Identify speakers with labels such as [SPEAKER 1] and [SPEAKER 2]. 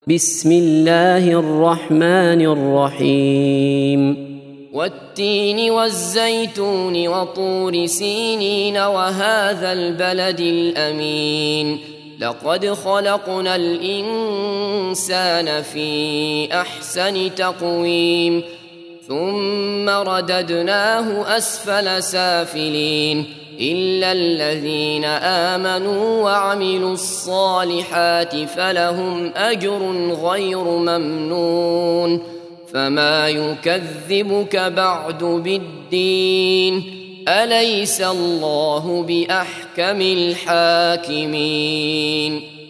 [SPEAKER 1] بسم الله الرحمن الرحيم
[SPEAKER 2] والتين والزيتون وطور سينين وهذا البلد الأمين لقد خلقنا الإنسان في أحسن تقويم ثم رددناه أسفل سافلين إلا الذين آمنوا وعملوا الصالحات فلهم أجر غير ممنون فما يكذبك بعد بالدين أليس الله بأحكم الحاكمين